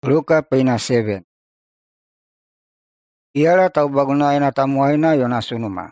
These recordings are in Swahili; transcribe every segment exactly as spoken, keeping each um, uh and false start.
Luka peina seven. Iara tau bagunaina tamuaina yona sunuma.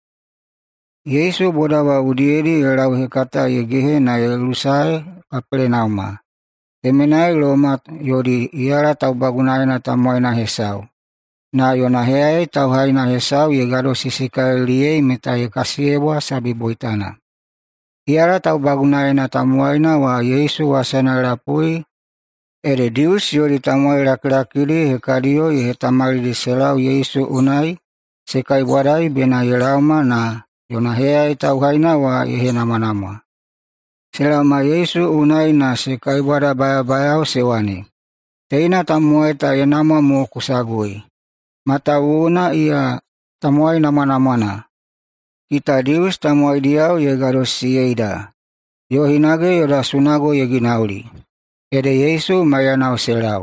Yesu bodawa udieri elau hekata yegehe na Yerusae Kapernauma. Temenai lomat yodi iara tau bagunaina tamuaina hesau. Na yona heai tau haina hesau yegado sisikaeliei meta yekasiewa sabi boitana. Iara tau bagunaina tamuaina wa Yesu wasana lapui. Ere Dius yodi tamuai laki-lakili hekadio yehetamali di selau Yesu unai sekai wadai bena yelauma na yona heai tau haina wa yehe nama-nama. Selama Yesu unai na sekai wada baya-bayau sewani. Teina tamuai ta yenama mo kusagui. Mata una ia tamuai nama-namana. Kita Dius tamuai diau yegado siyeida. Yohinage yoda sunago yeginauli. Ede Yesu mayanau selau.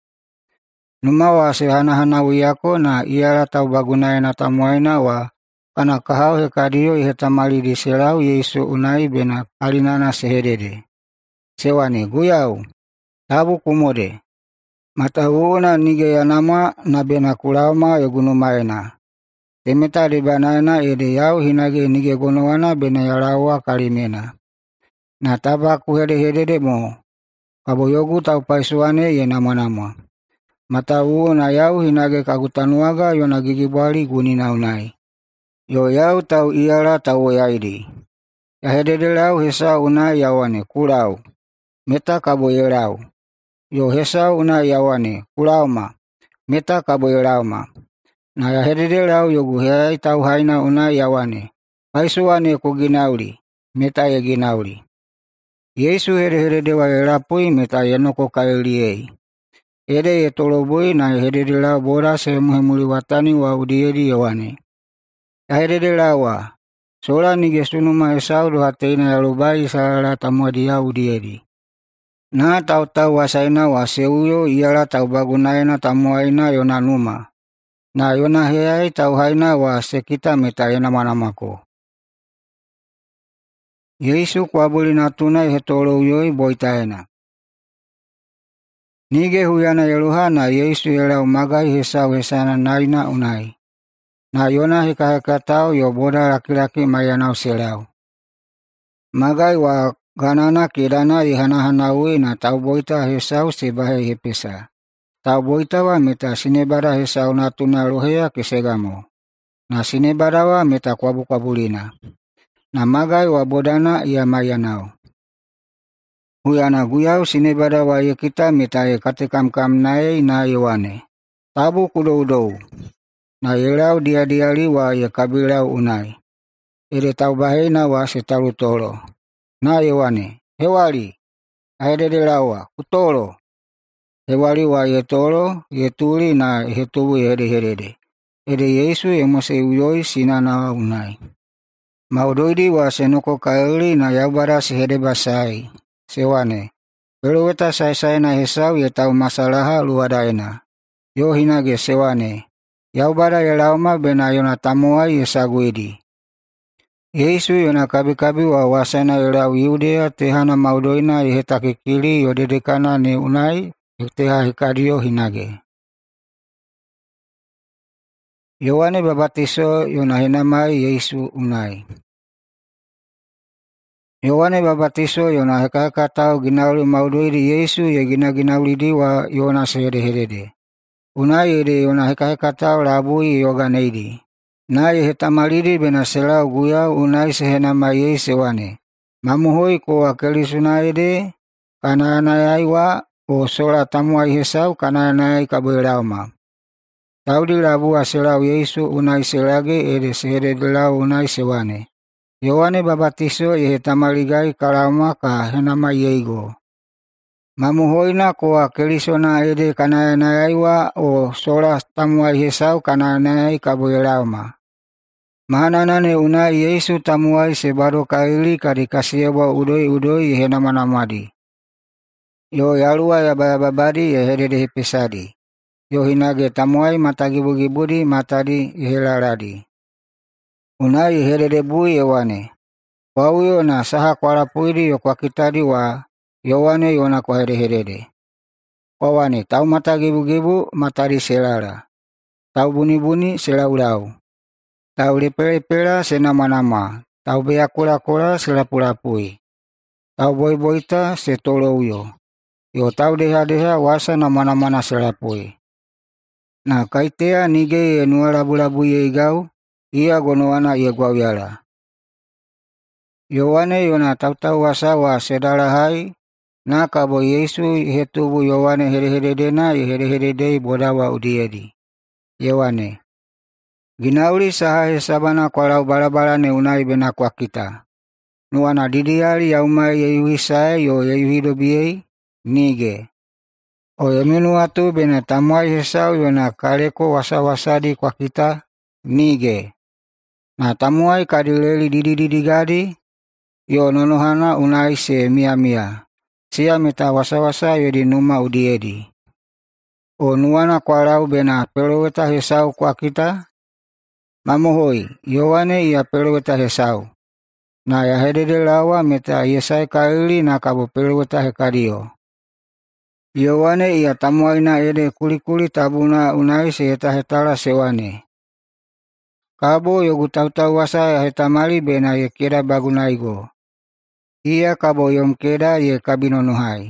Numawa sehana-hana wiyako na iara tau bagunaina tamuaina wa kana kahau hekadio ihetamali di selau Yesu unai bena alinana sehedede. Sewani guyau, tabu kumode. Matahuna nige yanama na bena kulauma yogunumaena. Temeta di banaina ede yau hinage nige gonowana bena yalawa kalimena. Na tabaku hede-hedede mo. Kabo yogu tau paisuane ye nama-nama. Mata uo na yau hinage kagutanuaga yona gigibali gunina unai. Yo yau tau iara tau yaidi. Ya hedede lau hesa unai yawane kulau. Meta kabo yelau. Yo hesa unai yawane kulauma. Meta kabo yelauma. Na ya hedede lau yogu heai tau haina unai yawane. Paisuane kuginauli. Meta ye ginauli. Yesu hede-hedede wa elapui meta yenoko kaeliei. Ede ye tolobui na hedede lau boda sehemuhemuli watani wa udiedi yawane. Ya hedede lau wa, sola nige sunuma esau doha teina yalubai salala tamuadia udiedi. Na tau-tau wasaina wa seuyo iala tau bagunaina tamuaina yona numa. Na yona heai tau haina wa sekita meta yenama-namako. Yesu kuabuli natuna hetolo uyoi boitaena. Nige huyana yeluhana Yesu yelau magai hesau hesana naina unai. Na yona heka-heka tau yo boda laki-laki mayanau selau. Magai wa ganana kidana ihana-hanaui na tau boita hesau sebahe hepesa. Tau boita wa meta sinebada hesau natuna lohea kesegamo. Na sinebada wa meta kuabu-kuabulina. Na magai wa bodana ia mayanau. Huyana guyau sinebada wa yekita meta ye katekam-kam nae na yewane. Tabu kudou-dou. Na yelau dia-diali wa ye kabilau unai. Ede tau bahena wa setalu tolo. Na yewane, hewali. Ahedede lawa, kutolo. Hewali wa ye tolo, ye tuli na hetubu hede-hedede. Ede Yesu ye mose uyoi sinana unai. Maudoidi wa senoko kaeli na yaubara sehede basai. Sewane. Peluweta sai-sai na hesau ye tau masalaha luadaena. Yo hinage sewane. Yaubara ye lauma bena yona tamuai ye saguidi. Yesu yona kabi-kabi wa wasana ye lau Yudea tehana maudoina ye hetakikili yo dedekana ne unai teha hekadio hinage. Yohane babatiso yona henamai Yesu unai. Yohane babatiso yona heka-heka tau ginauli maudoidi Yesu ye gina-ginauli diwa yona sehede-hedede. Unai ede yona heka-heka tau labui yoganeidi. Na ye hetamalidi bena selau guyau unai sehenamai ye sewane. Mamuhoi koa kelisuna ede kananayai wa o sola tamuai hesau kananayai kaboelauma. Taudi labua selau Yesu unai selage ede sehede lau unai sewane. Yohane babatiso ye hetamaligai kalauma ka henamai yeigo. Mamuhoina koa kelisona ede kananayai wa o sola tamuai hesau kananayai kaboelauma. Mahananane unai Yesu tamuai sebado kaili kadikasiewa udoi-udoi ye nama-namadi. Yo yalua ya bayababadi ye hedede hepesadi. Yo hinage tamuai matagibugibudi matadi yehelaradi. Unai ye hedede bui yewane. Wauyo na saha kwa lapuidi yo kwa kitadi wa yowane yona kwa hede-hedede. Kwawane tau mata gebu-gebu matari selara. Tau buni-buni selau-lau. Tau lepe-lepela senama-nama. Tau bea kola-kola selapu-lapui. Tau boi-boita setolouyo. Yo tau deha-deha wasa nama-nama selapui. Na kaitea nige ye nua labu-labu ye igau, ia gonoana ye gwawiala. Yowane yona tau-tau wasa wa sedalahai, na kabo Yesu hetubu Yowane hedehededena ye hedehededei bodawa udiedi. Yowane, ginauli sahahe sabana kwalau bala-balane unai bena kwa kita. Nuana didiali yaumai ye yuhisae yo ye yuhidobiei, nige. O yemenu atu bena tamuai hesau yona kaleko wasa-wasadi kwa kita, nige. Na tamuai kadileli didi-didi gadi, yo nonohana unai se mia-mia. Sia meta wasa-wasa yodi numa udiedi. O nuana kwalau bena peloweta hesau kwa kita, mamohoi, Yowane ia peloweta hesau. Na ya hedede lawa meta yesai kaili na kabo peloweta hekadio. Yowane ia tamuaina ede kuli-kuli tabuna unai se heta-hetala sewane. Kabo yogu tau-tau wasa ya hetamali bena ye keda bagunaigo. Ia kabo yom keda ye kabinonuhai.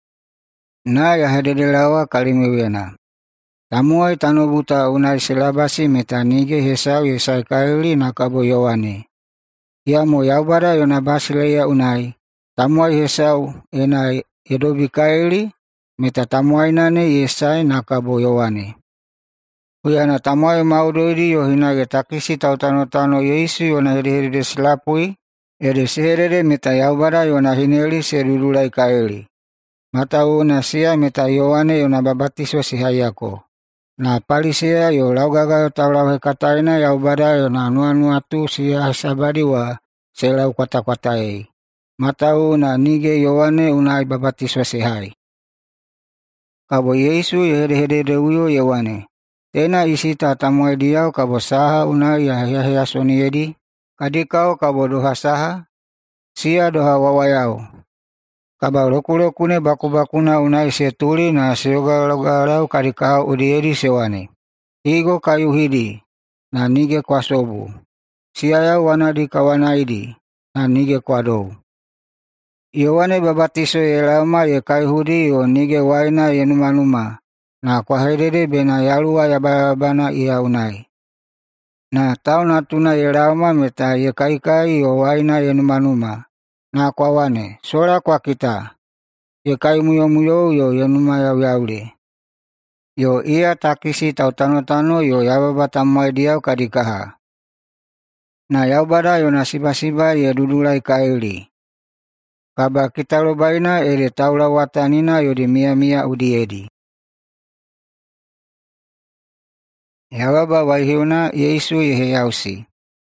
Na ya hedede lawa kalimewena. Tamuai tanobuta unai selabasi meta nige hesau yesai kaili na kabo Yowane. Ia mo yaubada yona basileya unai. Tamuai hesau enai edobi kaili, meta tamuai nane yesai na kabo Yowane. Uyana tamuai maudoidi yo hinage takisi tautano-tano Yesu yona hede-hede selapui, ede seherede meta yaubada yona hineli sedudulai kaili. Mata una sia meta Yowane yona babatiso sihayako. Na palisea yo laugaga yo taulau hekataina yaubada yona nua-nuatu sia sabadi wa selau kwata-kwataei. Mata una nige Yowane unai babatiso sihai. Kabo Yesu hede-hede uyo Yowane. Tena isita tamuai diau kabo saha unai ya hea-hea soniedi. Kadikau kabo doha saha. Sia doha wawayau. Kaba loku-lokune baku-bakuna unai setuli na seoga-ogarau kadikau udiedi sewane. Higo kayu hidi na nige kwa sobu. Siayau wanadi kawanaidi na nige kwa dou. Yowane babatiso ye lauma ye kaihudi yo nige waina ye numa-numa. Na kwa hedede bena yalua yabana ia unai. Na tau natuna ye lauma meta ye kai-kai yo waina ye numa-numa. Na kwa wane, sola kwa kita. Ye kai muyo-muyo yo ye numa yau-yauli. Yo ia takisi tautano-tano yo yababa tamuai diau kadikaha. Na yaubada yo nasiba-siba ye dudulai kaili. Kaba kita lobaina ere taula watanina yo di mia-mia udiedi. Yababa waihiuna Yesu yeheyausi.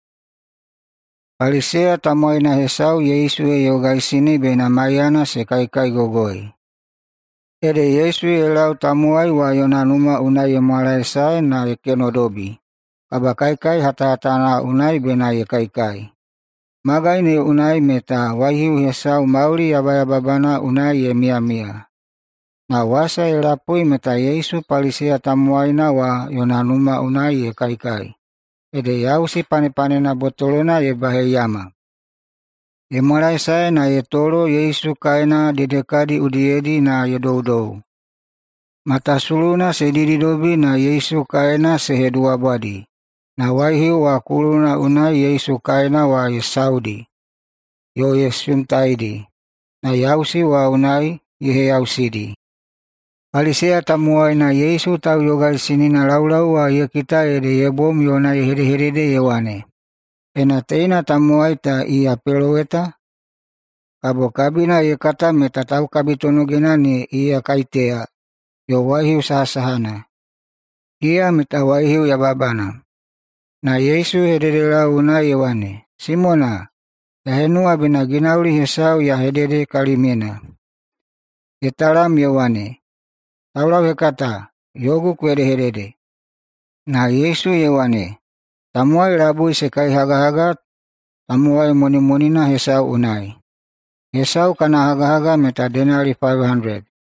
Palisea tamuaina hesau Yesu yogaisini bena Mariana se kai-kai gogoi. Ede Yesu elau tamuai wa yona numa unai ye mwalaesai na ye kenodobi. Kaba kai-kai hata-hatana unai bena ye kai-kai. Magai ne unai meta waihiu hesau mauli yaba-yababana unai ye mia-mia. Na wasa elapui meta Yesu palisea tamuaina wa yona numa unai ye kai-kai. Ede yausi pane-panena botolona ye baheyama. Ye mwalaesai na ye tolo Yesu kaina dedekadi udiedi na ye dou-dou. Mata suluna sedididobi na Yesu kaina sehedua badi. Na waihiu wa kuluna unai Yesu kaina wa ye saudi. Yo ye suntaidi. Na yausi wa unai ye yausidi. Palisea tamuai na Yesu tau yogai sinina laulau wa ye kita ede ye bom yona ye hede-hedede ye wane. Ena teina tamuai ta ia peloweta. Kabo kabina ye kata meta tau kabitonogena ni ia kaitea. Yo waihiu sahasahana. Ia meta waihiu ya babana. Na Yesu hedede launa ye wane. Simona, ya henua bina ginauli hesau ya hedede kalimena. Ye talam ye wane. Taulau hekata, yogu kwede hedede. Na Yesu ye wane. Tamuai labui sekai haga-haga, tamuai moni-monina hesau unai. Hesau kana haga-haga meta denari five hundred.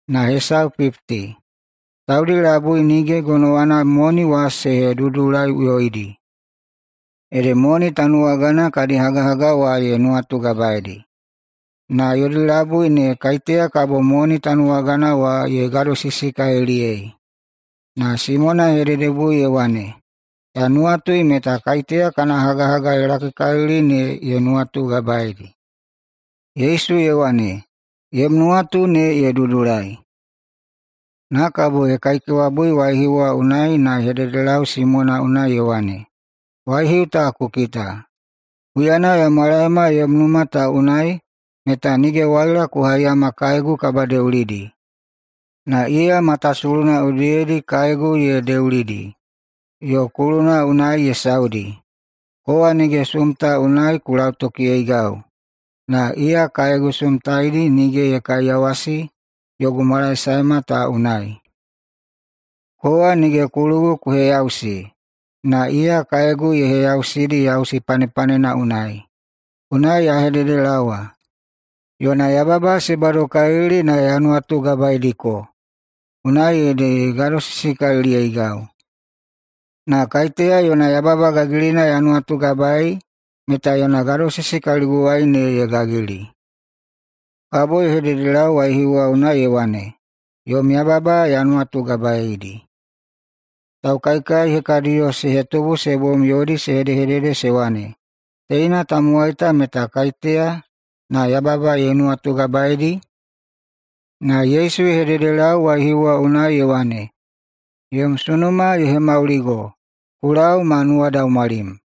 na Esau fifty. Taudi labui nige gonoana moni wa sehe dudulai uyoidi. Ede moni tanuagana kadi haga-haga wa ye nuatu gabaidi. Na yodi labui ne kaitea kabo moni tanuagana wa ye gado sisika eliei. Na Simona hededebu ye wane. Ya nuatu imeta kaitea kana haga-haga elaki kaili ne ye nuatu gabaidi. Yesu ye wane. Ye nuatu ne ye dudulai. Na kabo ye kaikewabui waihiwa unai na hededelau Simona unai ye wane. Waihiu ta kukita. Uyana ya malaema ye mnumata unai. Meta nige waila kuhayama kaegu kabade ulidi. Na ia matasuluna udiedi kaegu ye deulidi. Yo kuluna unai ye saudi. Koa nige sumta unai kulau toki eigau. Na ia kaegu sumtaidi nige ye kayawasi. Yogu malai saima ta unai. Koa nige kulugu kuheyausi. Na ia kaegu ye heyausidi yausi pane-pane na unai. Unai ahedede lawa. Yona yababa sebado kaili na yanuatu gabaidiko. Unai ede gado sisika ilia igau. Na kaitea yona yababa gagilina yanuatu gabai. Meta yona gado sisika liguwai ne ye gagili. Kabo hedede lau waihiwa unai ewane. Yom yababa yanuatu gabaidi. Tau kaikai hekadio sehetubu sebom yodi sehede-hedede sewane. Teina tamuaita meta kaitea. Na yababa yenu atu gabaidi. Na Yesu hededelau waihiwa unai ewane. Yem sunuma yehe mauligo. Kulau manua daumalim.